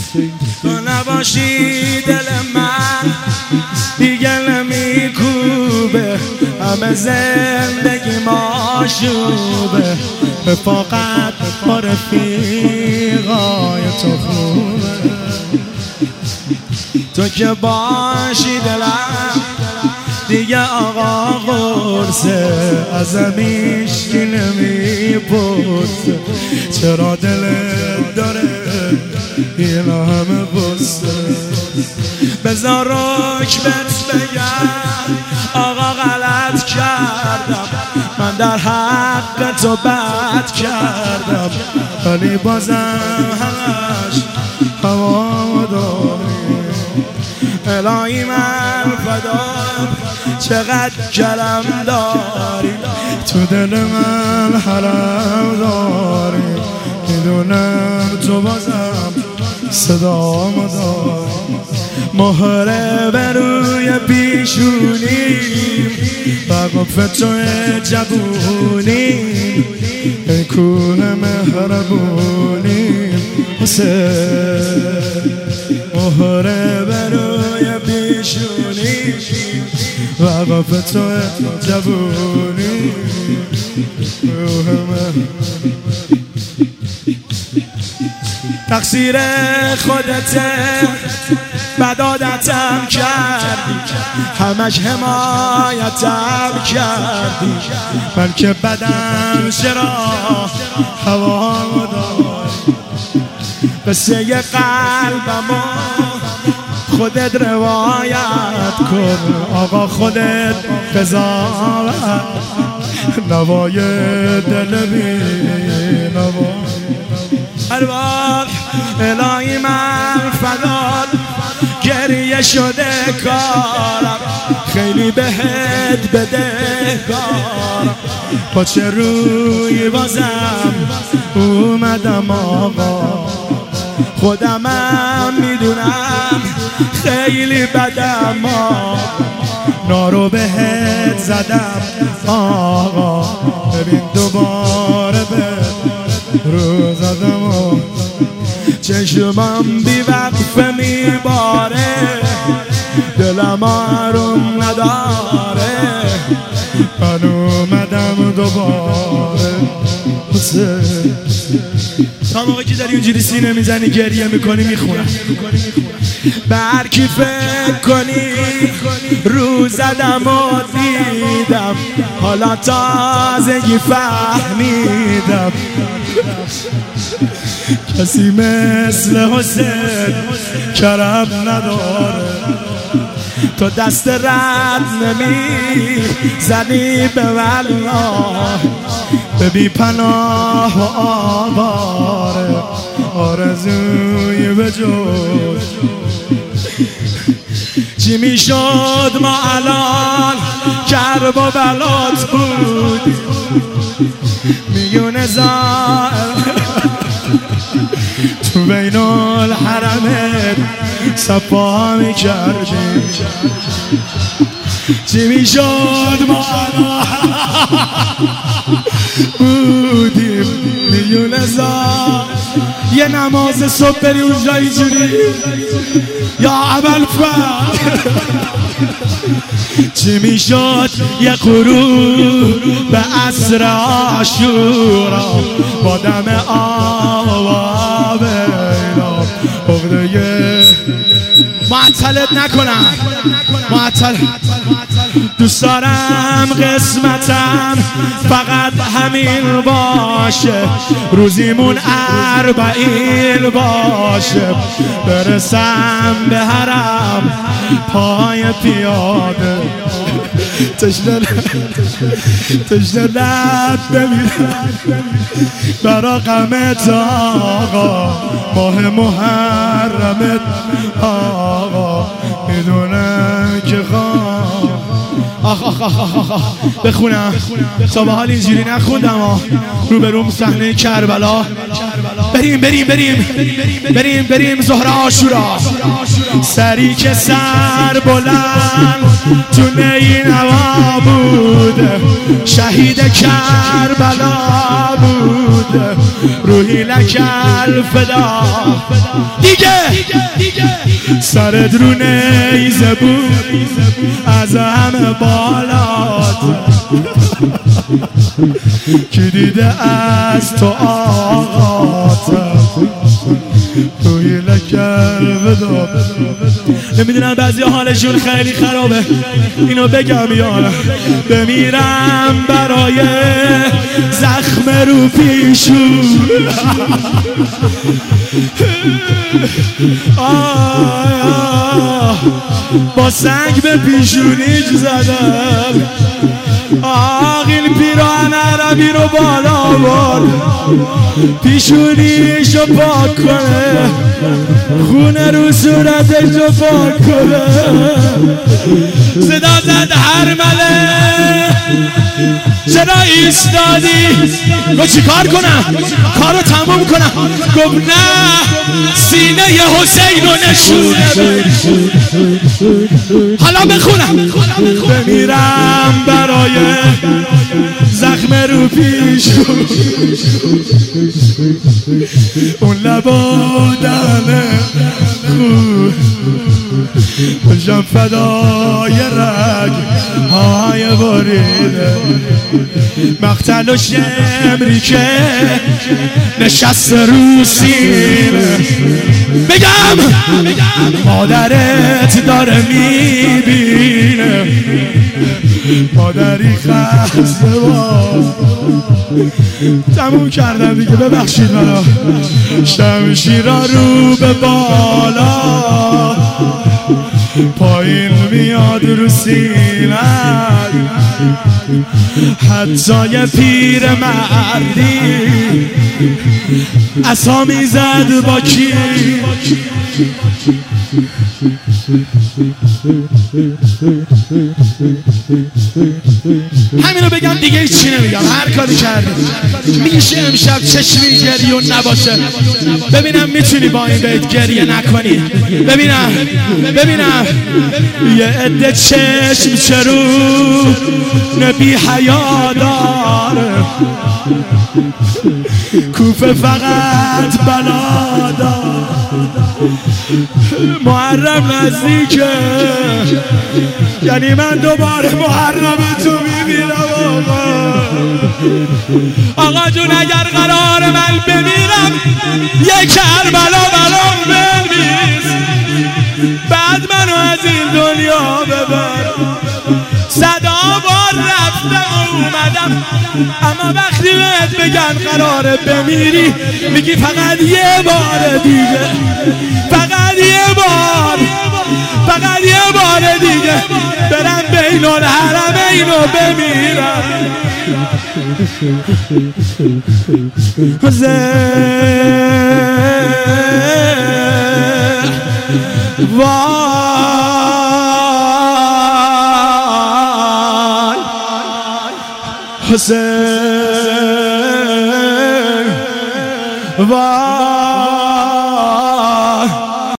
تو نباشی دل من دیگه نمیکوبه، همه زندگی ماشوبه، فقط با رفیقای تو خوبه. تو که باشی دلم دیگه آقا قرصه، ازم هیچکی نمیپرسه چرا دلت داره این همه بسته. بذار رکبت بگم آقا غلط کردم، من در حق تو بد کردم، ولی بازم همش هوا داری. الهی من فدام چقدر کرم داری، تو دل من حرم داری، میدونم تو بازم صدام داری. مهره به روی پیشونیم و قفل توی جبونیم، ای کوه مهربونیم حسین. مهره به روی پیشونیم و قفل توی جبونیم، تقصیر خودته بد عادتم کردی، همش حمایتم کردی، من که بدم چرا هوا داری. قصه قلبمو خودت روایت کن آقا، خودت قضاوت، نوای دل بی نوا. ارواح الهی من فدات، گریه شده کارم، خیلی بهت بدهکارم، با چه روی بازم اومدم آقا. خودمم میدونم خیلی بدم نارو بهت زدم آقا، ببین دوباره به رو زدم، چشمم بی وقفه میباره، دلم آروم نداره، من اومدم دوباره. تا موقعی که داری اونجوری سینه میزنی گریه میکنی میخونم، به هر کی فکر کنی رو زدم و دیدم، حالا تازگی فهمیدم کسی مثل حسین کرم نداره. تو دست رد نمی زنی به والله، به بی پناه و آواره، آرزوی به جز چی میشد ما الان کرب و بلات بود، میون زائر تو بین الحرمت صفا میکردی، چی میشد ما بودیم میون زائر. یه نماز صبح بری اونجا اینجوری یا ابوالفضل، چی میشد یه غروب به عصر عاشورا، با دم آب اینا عقده معطلت نکنم، معطل دوست دارم قسمتم فقط همین باشه، روزیمون 40 باشه، برسم به حرم پای پیاده، تشنه لب بمیرم برا غمت آقا، ماه محرمت آقا، میدونم که بخونم تا به حال اینجوری نخوندم رو بروم صحنه کربلا. بریم ظهر عاشورا، سری که سر بلند تو نینوا بود، شهید کربلا بود، روحی لک الفدا. دیگه سرت رو نیزه بود از همه بالات، کی دیده از تو آقات روحی لک الفدا. نمیدونم بعضی حالشون خیلی خرابه، اینو بگم یارم. بمیرم برای زخم رو پیشون، با سنگ به پیشونیش زدم. این پیراهن عربی رو بالا برد، پیشونیشو پاک کنه، خونه رو صورتشو پاک کنه. صدا زد هرمله چرا ایستادی؟ گو چی کار کنم؟ کارو تموم کنم. گفت نه، سینه حسین رو نشونه. حالا بخونم. بمیرم برای زخم رو پیشون، اون لبادن خود بشم فدای رگ های باریده. مقتل و شمری که نشست رو سینه. بگم مادرت داره میبینه، مادری خسته باز. تموم کردم دیگه، ببخشید منو. شمشیرا رو به بالا، پایین میاد رو سینه. حتی یه پیر مردی عصا میزد با کی؟ همینو بگم دیگه هیچی نمیگم. هر کاری کردی میشه امشب چشمی گریه و نباشه. ببینم میتونی با این بیت گریه نکنی. ببینم یه عده چشم چرو نبی حیا داره، کوفه فقط بلا داره. محرم نزدیکه، یعنی من دوباره محرم تو میبینم. آقا جون اگر قرار من بمیرم، یک کربلا برام بنویس، بعد منو از این دنیا ببر. صدا بار رفتم و اومدم، اما وقتی بهت بگن قراره بمیری، میگی فقط یه بار دیگه، فقط یه بار دیگه برم بین الحرمین و بمیرم. حسین وای